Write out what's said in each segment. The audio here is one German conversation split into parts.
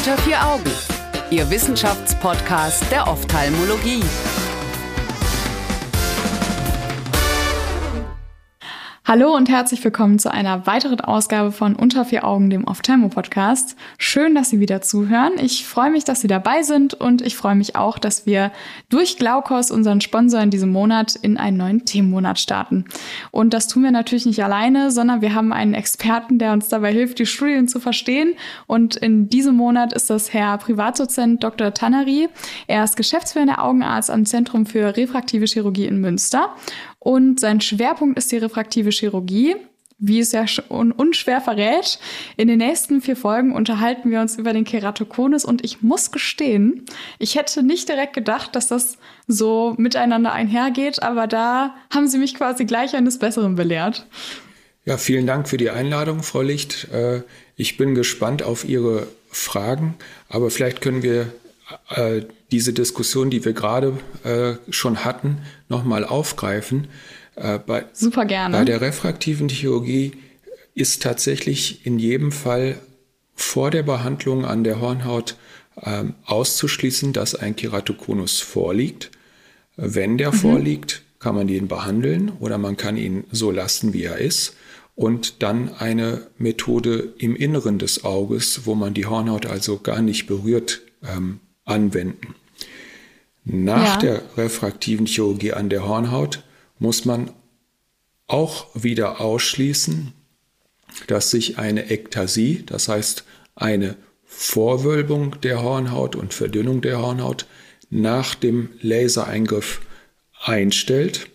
Unter vier Augen, Ihr Wissenschaftspodcast der Ophthalmologie. Hallo und herzlich willkommen zu einer weiteren Ausgabe von Unter vier Augen, dem Ophthalmo-Podcast. Schön, dass Sie wieder zuhören. Ich freue mich, dass Sie dabei sind und ich freue mich auch, dass wir durch Glaukos, unseren Sponsor in diesem Monat, in einen neuen Themenmonat starten. Und das tun wir natürlich nicht alleine, sondern wir haben einen Experten, der uns dabei hilft, die Studien zu verstehen. Und in diesem Monat ist das Herr Privatdozent Dr. Tannery. Er ist geschäftsführender Augenarzt am Zentrum für refraktive Chirurgie in Münster. Und sein Schwerpunkt ist die refraktive Chirurgie, wie es ja schon unschwer verrät. In den nächsten 4 Folgen unterhalten wir uns über den Keratokonus und ich muss gestehen, ich hätte nicht direkt gedacht, dass das so miteinander einhergeht, aber da haben Sie mich quasi gleich eines Besseren belehrt. Ja, vielen Dank für die Einladung, Frau Licht. Ich bin gespannt auf Ihre Fragen, aber vielleicht können wir diese Diskussion, die wir gerade schon hatten, nochmal aufgreifen. Super gerne. Bei der refraktiven Chirurgie ist tatsächlich in jedem Fall vor der Behandlung an der Hornhaut auszuschließen, dass ein Keratokonus vorliegt. Wenn der vorliegt, kann man ihn behandeln oder man kann ihn so lassen, wie er ist. Und dann eine Methode im Inneren des Auges, wo man die Hornhaut also gar nicht berührt, anwenden. Nach der refraktiven Chirurgie an der Hornhaut muss man auch wieder ausschließen, dass sich eine Ektasie, das heißt eine Vorwölbung der Hornhaut und Verdünnung der Hornhaut nach dem Lasereingriff einstellt.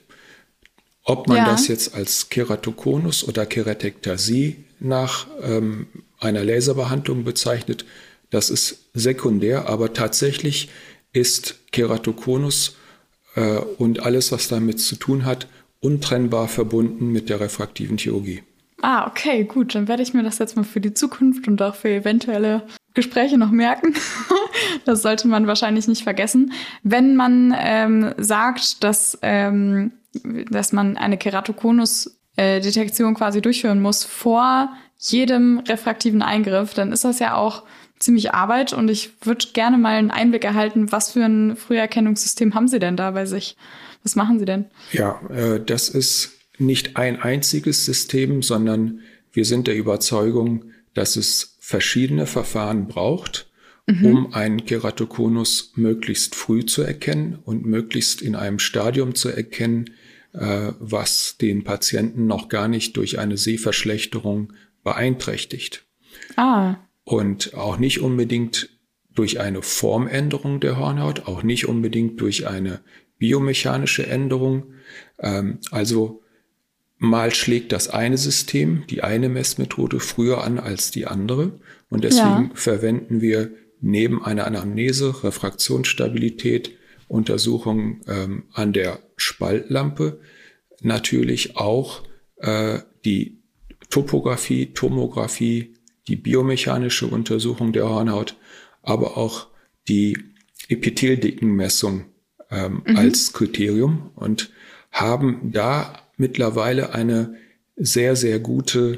Ob man das jetzt als Keratokonus oder Keratektasie nach einer Laserbehandlung bezeichnet, das ist sekundär, aber tatsächlich ist Keratokonus und alles, was damit zu tun hat, untrennbar verbunden mit der refraktiven Chirurgie. Ah, okay, gut. Dann werde ich mir das jetzt mal für die Zukunft und auch für eventuelle Gespräche noch merken. Das sollte man wahrscheinlich nicht vergessen. Wenn man sagt, dass man eine Keratokonus-Detektion quasi durchführen muss vor jedem refraktiven Eingriff, dann ist das ja auch ziemlich Arbeit und ich würde gerne mal einen Einblick erhalten, was für ein Früherkennungssystem haben Sie denn da bei sich? Was machen Sie denn? Ja, das ist nicht ein einziges System, sondern wir sind der Überzeugung, dass es verschiedene Verfahren braucht, um einen Keratokonus möglichst früh zu erkennen und möglichst in einem Stadium zu erkennen, was den Patienten noch gar nicht durch eine Sehverschlechterung beeinträchtigt. Und auch nicht unbedingt durch eine Formänderung der Hornhaut, auch nicht unbedingt durch eine biomechanische Änderung. Also mal schlägt das eine System, die eine Messmethode früher an als die andere. Und deswegen verwenden wir neben einer Anamnese, Refraktionsstabilität, Untersuchungen an der Spaltlampe natürlich auch die Topographie, Tomographie, die biomechanische Untersuchung der Hornhaut, aber auch die Epitheldickenmessung als Kriterium und haben da mittlerweile eine sehr, sehr gute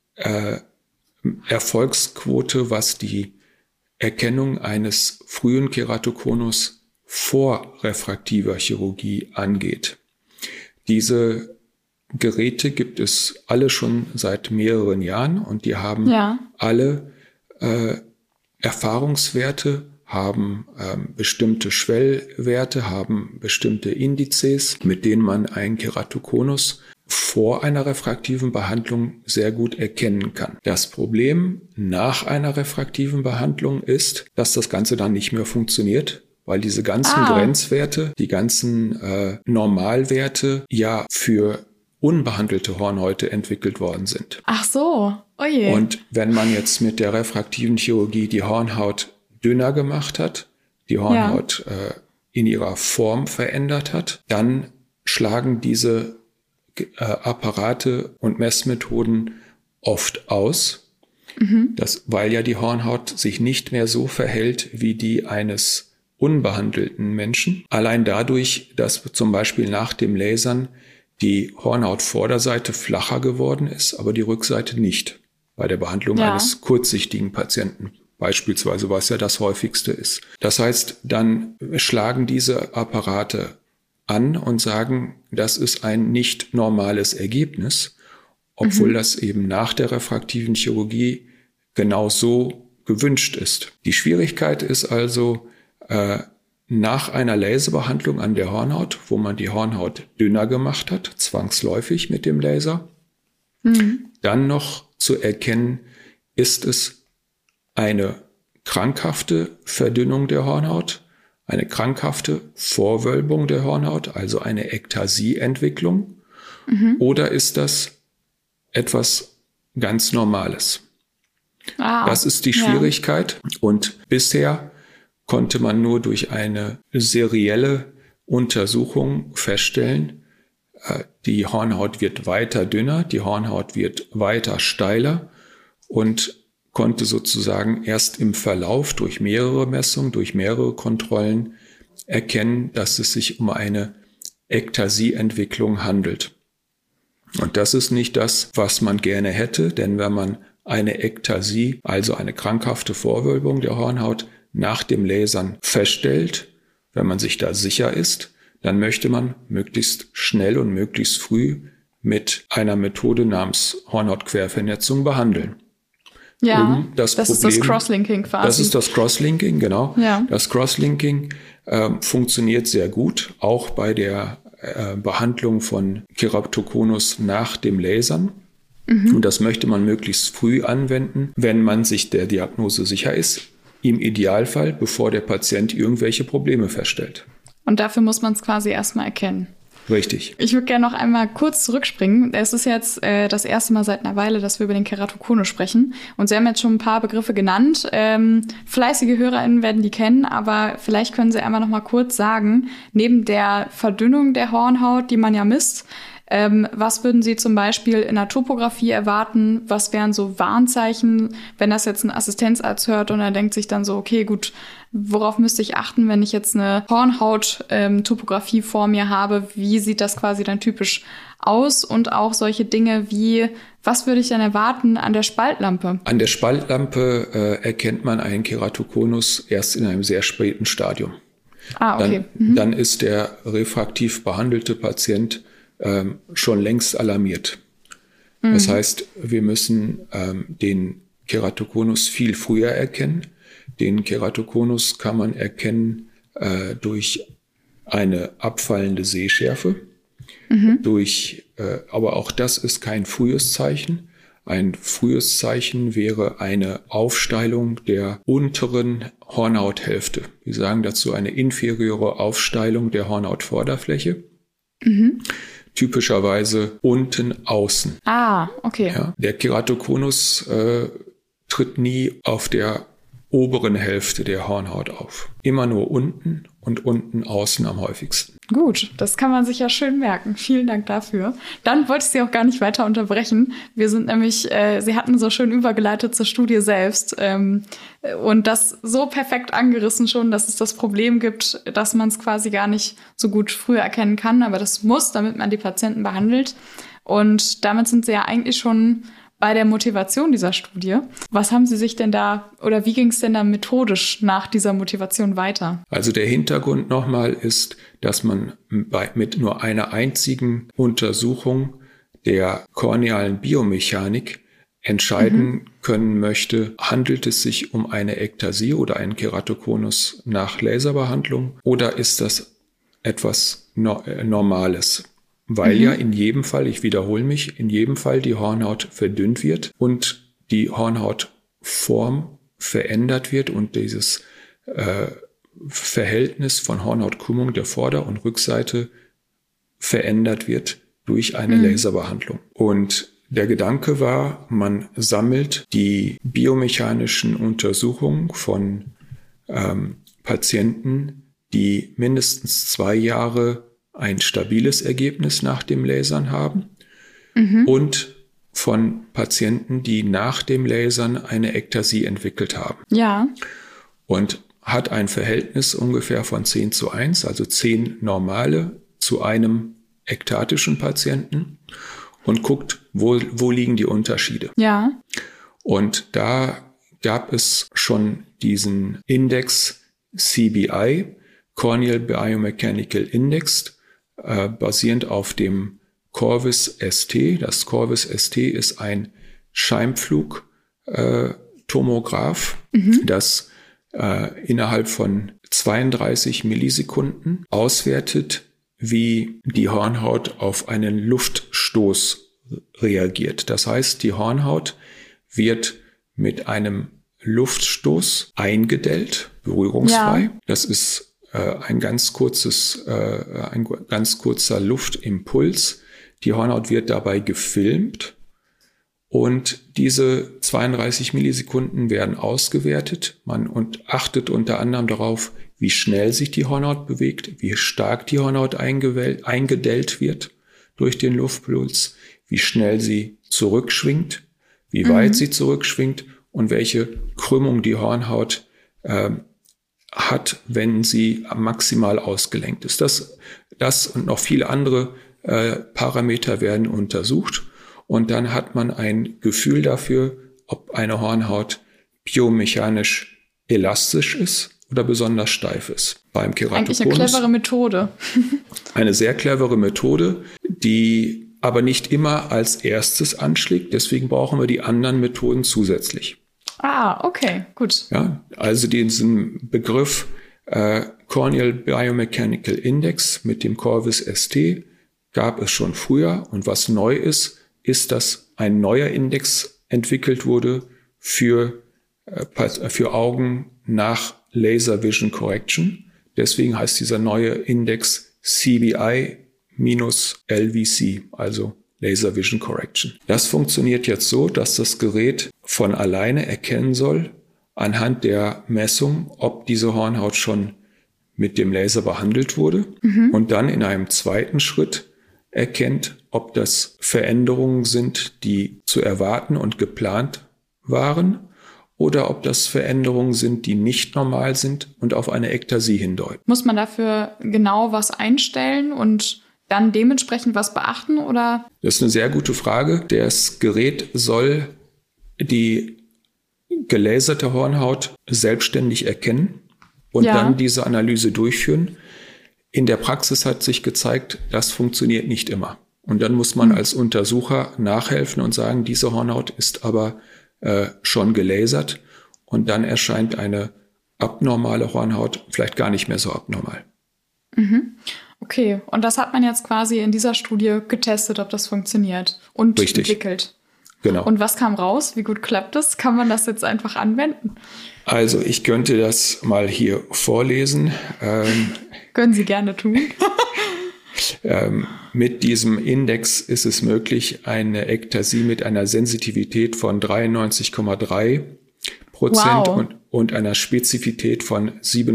Erfolgsquote, was die Erkennung eines frühen Keratokonus vor refraktiver Chirurgie angeht. Diese Geräte gibt es alle schon seit mehreren Jahren und die haben alle Erfahrungswerte, haben bestimmte Schwellwerte, haben bestimmte Indizes, mit denen man einen Keratokonus vor einer refraktiven Behandlung sehr gut erkennen kann. Das Problem nach einer refraktiven Behandlung ist, dass das Ganze dann nicht mehr funktioniert, weil diese ganzen Grenzwerte, die ganzen Normalwerte ja für unbehandelte Hornhäute entwickelt worden sind. Ach so, oje. Und wenn man jetzt mit der refraktiven Chirurgie die Hornhaut dünner gemacht hat, die Hornhaut in ihrer Form verändert hat, dann schlagen diese Apparate und Messmethoden oft aus, weil ja die Hornhaut sich nicht mehr so verhält wie die eines unbehandelten Menschen. Allein dadurch, dass zum Beispiel nach dem Lasern die Hornhautvorderseite flacher geworden ist, aber die Rückseite nicht, bei der Behandlung eines kurzsichtigen Patienten beispielsweise, was ja das häufigste ist. Das heißt, dann schlagen diese Apparate an und sagen, das ist ein nicht normales Ergebnis, obwohl das eben nach der refraktiven Chirurgie genau so gewünscht ist. Die Schwierigkeit ist also, nach einer Laserbehandlung an der Hornhaut, wo man die Hornhaut dünner gemacht hat, zwangsläufig mit dem Laser, dann noch zu erkennen, ist es eine krankhafte Verdünnung der Hornhaut, eine krankhafte Vorwölbung der Hornhaut, also eine Ektasieentwicklung, oder ist das etwas ganz Normales? Das ist die Schwierigkeit. Und bisher konnte man nur durch eine serielle Untersuchung feststellen, die Hornhaut wird weiter dünner, die Hornhaut wird weiter steiler und konnte sozusagen erst im Verlauf durch mehrere Messungen, durch mehrere Kontrollen erkennen, dass es sich um eine Ektasieentwicklung handelt. Und das ist nicht das, was man gerne hätte, denn wenn man eine Ektasie, also eine krankhafte Vorwölbung der Hornhaut, nach dem Lasern feststellt, wenn man sich da sicher ist, dann möchte man möglichst schnell und möglichst früh mit einer Methode namens Hornhautquervernetzung behandeln. Ja, das ist das Crosslinking quasi. Das ist das Crosslinking, genau. Ja. Das Crosslinking funktioniert sehr gut, auch bei der Behandlung von Keratokonus nach dem Lasern. Und das möchte man möglichst früh anwenden, wenn man sich der Diagnose sicher ist. Im Idealfall, bevor der Patient irgendwelche Probleme feststellt. Und dafür muss man es quasi erstmal erkennen. Richtig. Ich würde gerne noch einmal kurz zurückspringen. Es ist jetzt das erste Mal seit einer Weile, dass wir über den Keratokonus sprechen. Und Sie haben jetzt schon ein paar Begriffe genannt. Fleißige HörerInnen werden die kennen, aber vielleicht können Sie einmal noch mal kurz sagen, neben der Verdünnung der Hornhaut, die man ja misst, was würden Sie zum Beispiel in der Topographie erwarten? Was wären so Warnzeichen, wenn das jetzt ein Assistenzarzt hört und er denkt sich dann so, okay, gut, worauf müsste ich achten, wenn ich jetzt eine Hornhaut-Topographie vor mir habe? Wie sieht das quasi dann typisch aus? Und auch solche Dinge wie, was würde ich dann erwarten an der Spaltlampe? An der Spaltlampe erkennt man einen Keratokonus erst in einem sehr späten Stadium. Okay. Dann ist der refraktiv behandelte Patient schon längst alarmiert. Das heißt, wir müssen den Keratokonus viel früher erkennen. Den Keratokonus kann man erkennen durch eine abfallende Sehschärfe, aber auch das ist kein frühes Zeichen. Ein frühes Zeichen wäre eine Aufsteilung der unteren Hornhauthälfte. Wir sagen dazu eine inferiore Aufsteilung der Hornhautvorderfläche. Typischerweise unten außen. Okay. Ja, der Keratokonus tritt nie auf der oberen Hälfte der Hornhaut auf. Immer nur unten und unten außen am häufigsten. Gut, das kann man sich ja schön merken. Vielen Dank dafür. Dann wollte ich Sie auch gar nicht weiter unterbrechen. Wir sind nämlich, Sie hatten so schön übergeleitet zur Studie selbst und das so perfekt angerissen schon, dass es das Problem gibt, dass man es quasi gar nicht so gut früher erkennen kann. Aber das muss, damit man die Patienten behandelt. Und damit sind Sie ja eigentlich schon bei der Motivation dieser Studie. Was haben Sie sich denn da oder wie ging es denn da methodisch nach dieser Motivation weiter? Also der Hintergrund nochmal ist, dass man mit nur einer einzigen Untersuchung der kornealen Biomechanik entscheiden können möchte, handelt es sich um eine Ektasie oder einen Keratokonus nach Laserbehandlung oder ist das etwas Normales? Weil ja in jedem Fall, ich wiederhole mich, in jedem Fall die Hornhaut verdünnt wird und die Hornhautform verändert wird und dieses Verhältnis von Hornhautkrümmung der Vorder- und Rückseite verändert wird durch eine Laserbehandlung. Und der Gedanke war, man sammelt die biomechanischen Untersuchungen von Patienten, die mindestens 2 Jahre ein stabiles Ergebnis nach dem Lasern haben und von Patienten, die nach dem Lasern eine Ektasie entwickelt haben. Ja. Und hat ein Verhältnis ungefähr von 10:1, also 10 normale zu einem ektatischen Patienten und guckt, wo liegen die Unterschiede. Ja. Und da gab es schon diesen Index CBI, Corneal Biomechanical Index, basierend auf dem Corvus ST. Das Corvus ST ist ein Scheimpflug-Tomograph, das innerhalb von 32 Millisekunden auswertet, wie die Hornhaut auf einen Luftstoß reagiert. Das heißt, die Hornhaut wird mit einem Luftstoß eingedellt, berührungsfrei. Ja. Das ist ein ganz kurzer Luftimpuls. Die Hornhaut wird dabei gefilmt und diese 32 Millisekunden werden ausgewertet. Man achtet unter anderem darauf, wie schnell sich die Hornhaut bewegt, wie stark die Hornhaut eingedellt wird durch den Luftpuls, wie schnell sie zurückschwingt, wie weit sie zurückschwingt und welche Krümmung die Hornhaut hat, wenn sie maximal ausgelenkt ist. Das und noch viele andere Parameter werden untersucht und dann hat man ein Gefühl dafür, ob eine Hornhaut biomechanisch elastisch ist oder besonders steif ist. Beim Keratokonus. Eigentlich eine clevere Methode. Eine sehr clevere Methode, die aber nicht immer als erstes anschlägt. Deswegen brauchen wir die anderen Methoden zusätzlich. Ah, okay, gut. Ja, also diesen Begriff Corneal Biomechanical Index mit dem Corvus ST gab es schon früher. Und was neu ist, dass ein neuer Index entwickelt wurde für Augen nach Laser Vision Correction. Deswegen heißt dieser neue Index CBI-LVC, also Laser Vision Correction. Das funktioniert jetzt so, dass das Gerät von alleine erkennen soll, anhand der Messung, ob diese Hornhaut schon mit dem Laser behandelt wurde und dann in einem zweiten Schritt erkennt, ob das Veränderungen sind, die zu erwarten und geplant waren, oder ob das Veränderungen sind, die nicht normal sind und auf eine Ektasie hindeuten. Muss man dafür genau was einstellen und dann dementsprechend was beachten, oder? Das ist eine sehr gute Frage. Das Gerät soll die gelaserte Hornhaut selbstständig erkennen und dann diese Analyse durchführen. In der Praxis hat sich gezeigt, das funktioniert nicht immer. Und dann muss man als Untersucher nachhelfen und sagen, diese Hornhaut ist aber schon gelasert und dann erscheint eine abnormale Hornhaut vielleicht gar nicht mehr so abnormal. Okay, und das hat man jetzt quasi in dieser Studie getestet, ob das funktioniert und entwickelt. Genau. Und was kam raus? Wie gut klappt das? Kann man das jetzt einfach anwenden? Also ich könnte das mal hier vorlesen. Können Sie gerne tun. Mit diesem Index ist es möglich, eine Ektasie mit einer Sensitivität von 93,3% und einer Spezifität von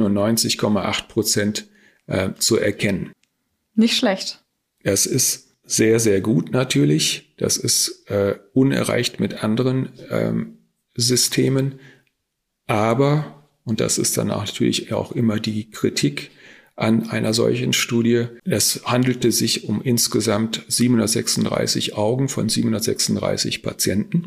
97,8% zu erkennen. Nicht schlecht. Das ist sehr, sehr gut natürlich. Das ist unerreicht mit anderen Systemen. Aber, und das ist dann natürlich auch immer die Kritik an einer solchen Studie, es handelte sich um insgesamt 736 Augen von 736 Patienten.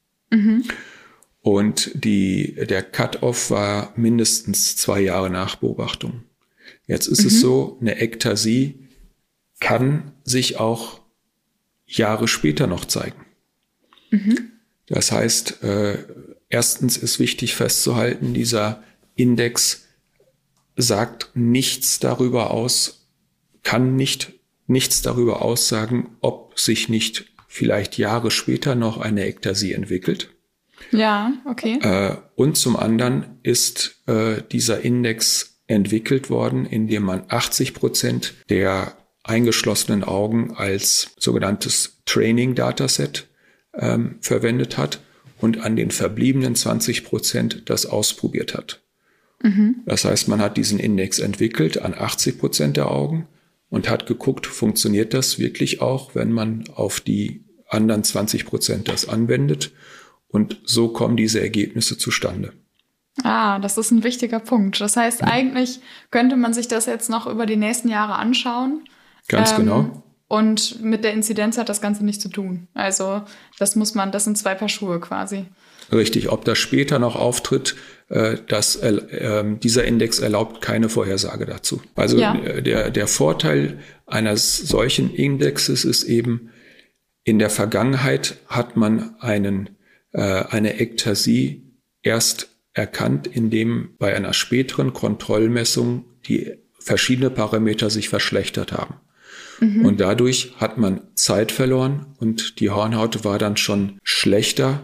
Und der Cut-off war mindestens 2 Jahre Nachbeobachtung. Jetzt ist es so, eine Ektasie kann sich auch Jahre später noch zeigen. Das heißt, erstens ist wichtig festzuhalten, dieser Index sagt nichts darüber aus, kann nichts darüber aussagen, ob sich nicht vielleicht Jahre später noch eine Ektasie entwickelt. Ja, okay. Und zum anderen ist dieser Index entwickelt worden, indem man 80% der eingeschlossenen Augen als sogenanntes Training-Dataset verwendet hat und an den verbliebenen 20% das ausprobiert hat. Das heißt, man hat diesen Index entwickelt an 80% der Augen und hat geguckt, funktioniert das wirklich auch, wenn man auf die anderen 20% das anwendet. Und so kommen diese Ergebnisse zustande. Ah, das ist ein wichtiger Punkt. Das heißt, eigentlich könnte man sich das jetzt noch über die nächsten Jahre anschauen. Ganz genau. Und mit der Inzidenz hat das Ganze nichts zu tun. Also das sind 2 Paar Schuhe quasi. Richtig, ob das später noch auftritt, dieser Index erlaubt keine Vorhersage dazu. Also der Vorteil eines solchen Indexes ist eben, in der Vergangenheit hat man eine Ektasie erst erkannt, indem bei einer späteren Kontrollmessung die verschiedene Parameter sich verschlechtert haben. Und dadurch hat man Zeit verloren und die Hornhaut war dann schon schlechter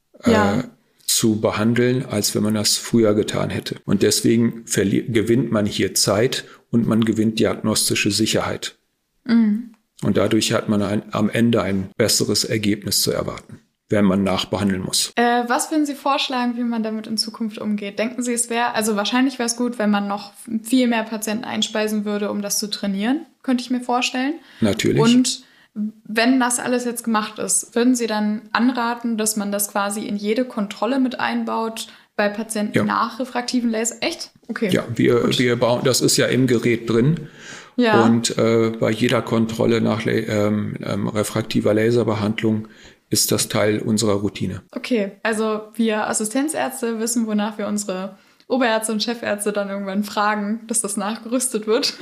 zu behandeln, als wenn man das früher getan hätte. Und deswegen gewinnt man hier Zeit und man gewinnt diagnostische Sicherheit. Und dadurch hat man am Ende ein besseres Ergebnis zu erwarten, wenn man nachbehandeln muss. Was würden Sie vorschlagen, wie man damit in Zukunft umgeht? Denken Sie, wahrscheinlich wäre es gut, wenn man noch viel mehr Patienten einspeisen würde, um das zu trainieren, könnte ich mir vorstellen. Natürlich. Und wenn das alles jetzt gemacht ist, würden Sie dann anraten, dass man das quasi in jede Kontrolle mit einbaut bei Patienten nach refraktiven Laser? Echt? Okay. Ja, wir bauen, das ist ja im Gerät drin. Ja. Und bei jeder Kontrolle nach refraktiver Laserbehandlung ist das Teil unserer Routine. Okay, also wir Assistenzärzte wissen, wonach wir unsere Oberärzte und Chefärzte dann irgendwann fragen, dass das nachgerüstet wird.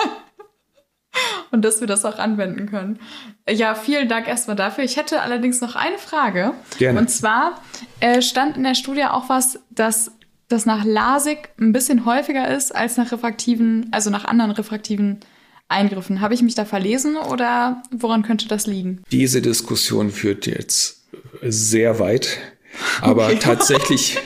Und dass wir das auch anwenden können. Ja, vielen Dank erstmal dafür. Ich hätte allerdings noch eine Frage. Gerne. Und zwar stand in der Studie auch was, dass das nach LASIK ein bisschen häufiger ist als nach anderen refraktiven Eingriffen. Habe ich mich da verlesen oder woran könnte das liegen? Diese Diskussion führt jetzt sehr weit. Aber tatsächlich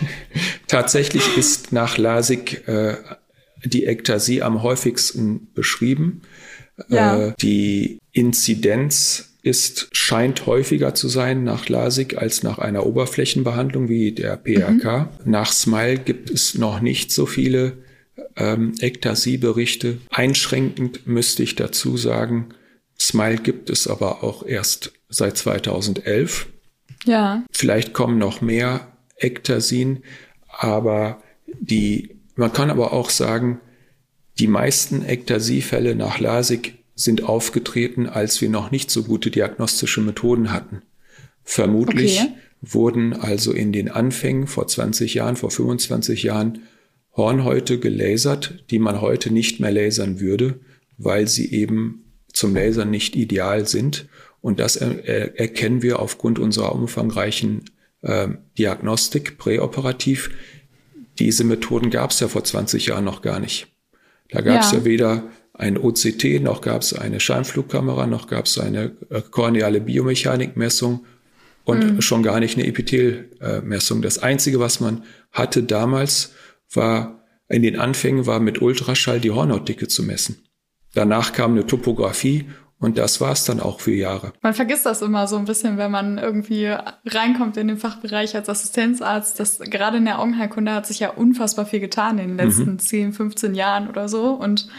ist nach LASIK die Ektasie am häufigsten beschrieben. Ja. Die Inzidenz scheint häufiger zu sein nach LASIK als nach einer Oberflächenbehandlung wie der PRK. Nach SMILE gibt es noch nicht so viele Ektasie-Berichte. Einschränkend müsste ich dazu sagen, SMILE gibt es aber auch erst seit 2011. Ja. Vielleicht kommen noch mehr Ektasien, aber man kann aber auch sagen, die meisten Ektasiefälle nach LASIK sind aufgetreten, als wir noch nicht so gute diagnostische Methoden hatten. Vermutlich wurden also in den Anfängen vor 20 Jahren, vor 25 Jahren Hornhäute gelasert, die man heute nicht mehr lasern würde, weil sie eben zum Lasern nicht ideal sind. Und das erkennen wir aufgrund unserer umfangreichen Diagnostik präoperativ. Diese Methoden gab es ja vor 20 Jahren noch gar nicht. Da gab es ja weder ein OCT, noch gab es eine Scheinflugkamera, noch gab es eine korneale Biomechanikmessung und schon gar nicht eine Epithelmessung. Das Einzige, was man hatte damals, in den Anfängen war mit Ultraschall die Hornhautdicke zu messen. Danach kam eine Topographie und das war es dann auch für Jahre. Man vergisst das immer so ein bisschen, wenn man irgendwie reinkommt in den Fachbereich als Assistenzarzt. Das gerade in der Augenheilkunde hat sich ja unfassbar viel getan in den letzten 10, 15 Jahren oder so. Und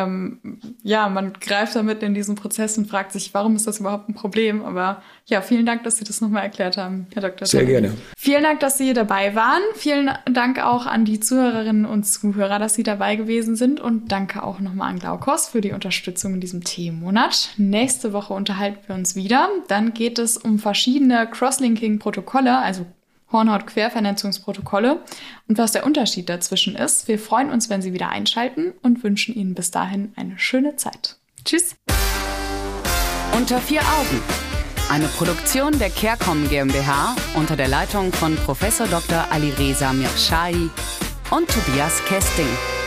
man greift damit in diesen Prozess und fragt sich, warum ist das überhaupt ein Problem? Aber ja, vielen Dank, dass Sie das nochmal erklärt haben, Herr Dr. Sehr gerne. Vielen Dank, dass Sie dabei waren. Vielen Dank auch an die Zuhörerinnen und Zuhörer, dass Sie dabei gewesen sind. Und danke auch nochmal an Glaukos für die Unterstützung in diesem Themenmonat. Nächste Woche unterhalten wir uns wieder. Dann geht es um verschiedene Crosslinking-Protokolle, also Hornhaut-Quervernetzungsprotokolle und was der Unterschied dazwischen ist. Wir freuen uns, wenn Sie wieder einschalten und wünschen Ihnen bis dahin eine schöne Zeit. Tschüss. Unter 4 Augen. Eine Produktion der CareCom GmbH unter der Leitung von Prof. Dr. Alireza Mirshahi und Tobias Kesting.